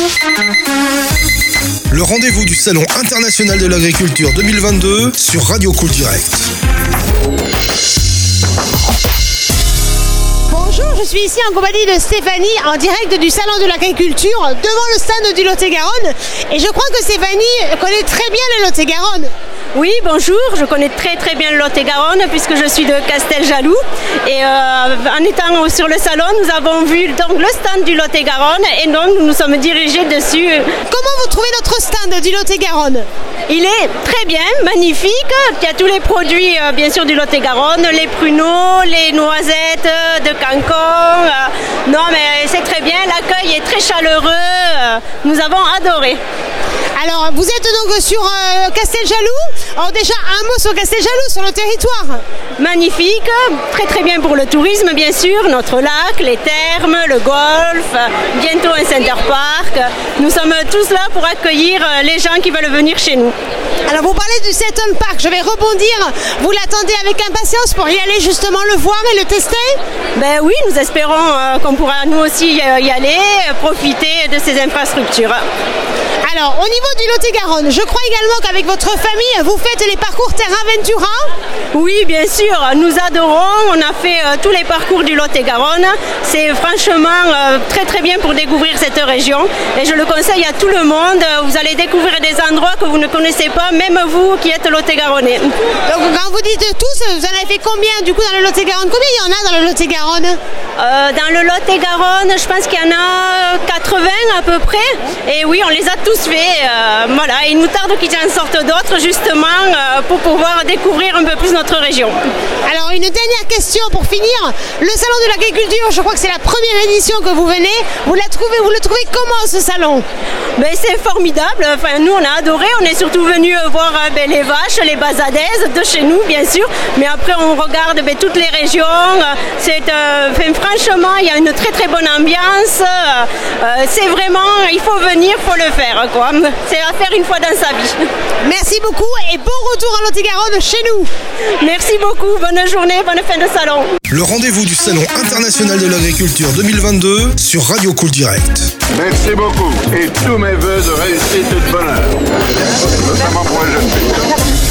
Le rendez-vous du Salon international de l'agriculture 2022 sur Radio Cool Direct. Bonjour, je suis ici en compagnie de Stéphanie, en direct du Salon de l'agriculture, devant le stand du Lot-et-Garonne. Et je crois que Stéphanie connaît très bien le Lot-et-Garonne. Oui, bonjour, je connais très bien le Lot-et-Garonne puisque je suis de Casteljaloux et en étant sur le salon, nous avons vu donc le stand du Lot-et-Garonne et donc nous nous sommes dirigés dessus. Comment vous trouvez notre stand du Lot-et-Garonne ? Il est très bien, magnifique, il y a tous les produits bien sûr du Lot-et-Garonne, les pruneaux, les noisettes de Cancon, non mais c'est très bien, l'accueil est très chaleureux, nous avons adoré. Alors, vous êtes donc sur Casteljaloux. Alors déjà, un mot sur Casteljaloux, sur le territoire. Magnifique, très bien pour le tourisme, bien sûr. Notre lac, les thermes, le golf, bientôt un center park. Nous sommes tous là pour accueillir les gens qui veulent venir chez nous. Alors, vous parlez du Seton Park, je vais rebondir. Vous l'attendez avec impatience pour y aller justement le voir et le tester ? Ben oui, nous espérons qu'on pourra nous aussi y aller, profiter de ces infrastructures. Alors, au niveau du Lot-et-Garonne, je crois également qu'avec votre famille, vous faites les parcours Terra Ventura ? Oui, bien sûr, nous adorons. On a fait tous les parcours du Lot-et-Garonne. C'est franchement très bien pour découvrir cette région. Et je le conseille à tout le monde. Vous allez découvrir des endroits que vous ne connaissez pas, même vous qui êtes Lot-et-Garonnais. Donc, quand vous dites tous, vous en avez fait combien du coup dans le Lot-et-Garonne ? Combien il y en a dans le Lot-et-Garonne ? Dans le Lot-et-Garonne, je pense qu'il y en a 80 à peu près. Et oui, on les a tous fait. Voilà, il nous tarde qu'ils en sortent d'autres justement pour pouvoir découvrir un peu plus notre région. Alors une dernière question pour finir. Le salon de l'agriculture, je crois que c'est la première édition que vous venez. Vous le trouvez comment ce salon ? Ben, c'est formidable. Enfin, nous on a adoré. On est surtout venus voir les vaches, les basadaises de chez nous bien sûr. Mais après on regarde toutes les régions. Franchement, il y a une très bonne ambiance. C'est vraiment, il faut venir, il faut le faire, quoi. C'est à faire une fois dans sa vie. Merci beaucoup et bon retour en Lot-et-Garonne chez nous. Merci beaucoup, bonne journée, bonne fin de salon. Le rendez-vous du Salon international de l'agriculture 2022 sur Radio Cool Direct. Merci beaucoup et tous mes vœux de réussite et de bonheur, notamment pour les jeunes filles.